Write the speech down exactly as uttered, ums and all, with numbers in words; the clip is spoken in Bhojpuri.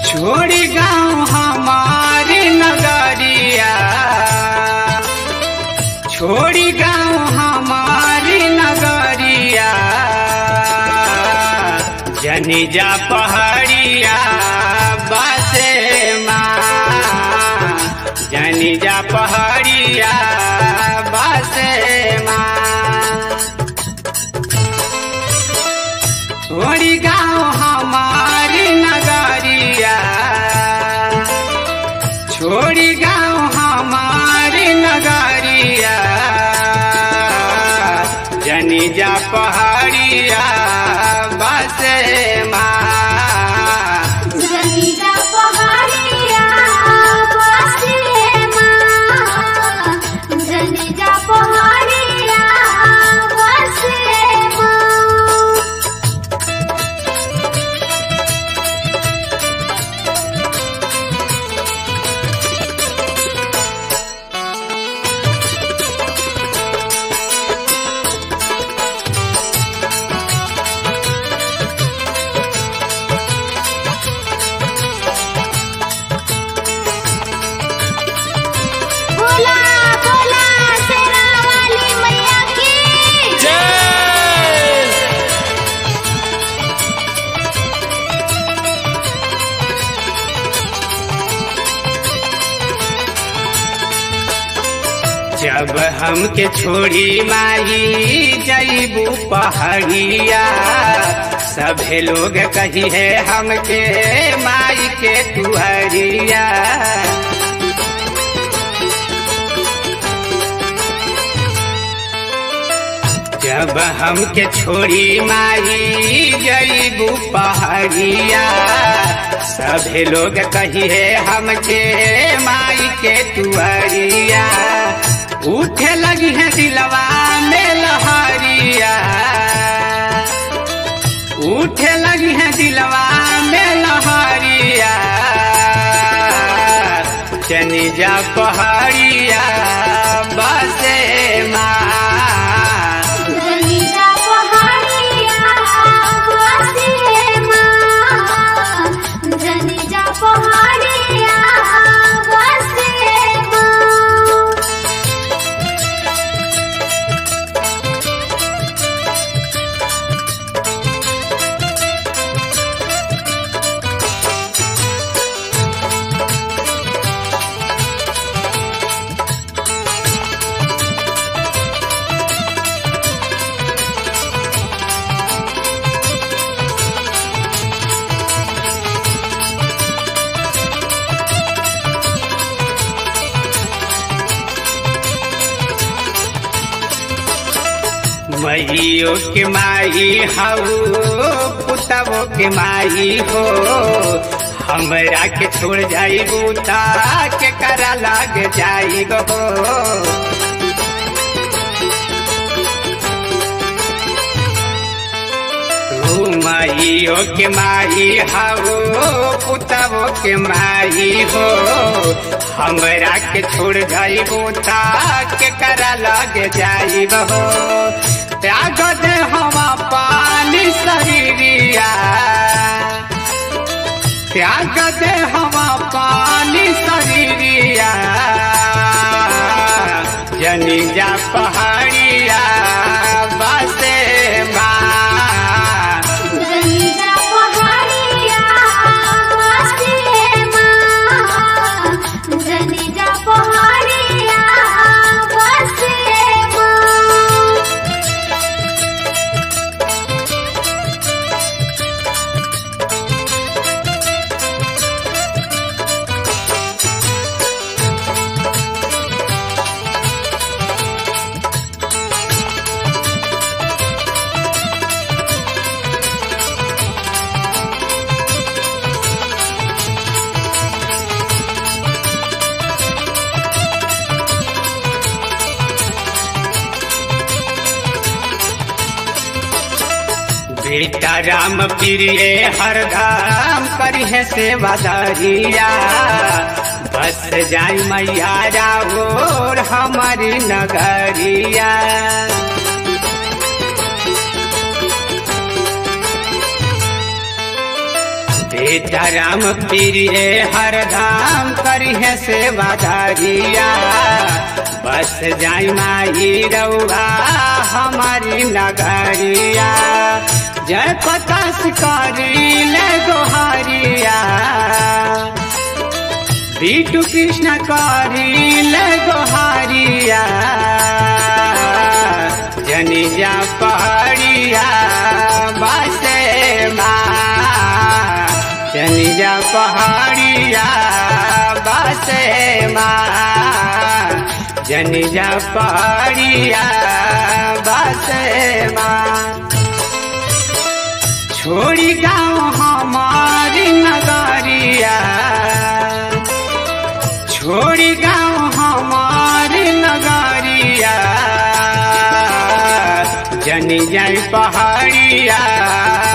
छोड़ी गाँव हमारी नगरिया, छोड़ी गाँव हमारी नगरिया, जनी जा पहाड़िया बसे माँ, जनी जा पहाड़िया बसे माँ। छोड़ी गाँव हमारी नगरिया, छोड़ी गाँव हमारी नगरिया, जनी जा पहाड़िया बसे माँ, जनी जा पहाड़िया बसे माँ, जनी जा पहाड़िया बसे माँ। बोला बोला शेरा वाली मैया की जय। जब हमके छोड़ी माई जईबू पहाड़िया, सभे लोग कही है हमके माई के तुहरिया। जब हमके छोड़ी माई जईबू पहाड़िया, सभे लोग कही है हमके माई के तुहरिया। उठे लगी है दिलवा में लहरिया, उठे लगी है दिलवा में लहरिया, जनी जा पहाड़िया बसे माँ, जनी जा पहाड़िया बसे माँ, जनी जा पहाड़िया बसे माँ। मैयो के माई हऊ पुतवो के माई हो, हमरा के छोड़ जाइबू ता के करा लाग जाइब हो। तू माइयो के माई हऊ पुतवो के माई हो, हमरा के छोड़ जाइबू ता के करा लाग जाइब हो। त्याग दे हवा पानी शरीरिया, त्याग दे हवा पानी शरीरिया, जनी जा पहाड़िया बसे माँ, जनी जा पहाड़िया बसे माँ, जनी जा पहाड़िया बसे माँ। बेटा राम प्रिय हरदम करी है सेवादारिया, बस जाई मैया राउर हमारी नगरिया। सीताराम प्रिय हरधाम करिहे सेवादारिया बस जाई माई रउआ हमारी नगरिया जय प्रकाश करी ले गोहारिया बीटू कृष्ण करी ले गोहारिया जनिजा पहाड़िया बासे माँ जनिजा पहाड़िया बासे माँ जनिजा पहाड़िया बासे माँ छोड़ी गाँव हमारी नगरिया छोड़ी गाँव हमारी नगरिया जनी जाई पहाड़िया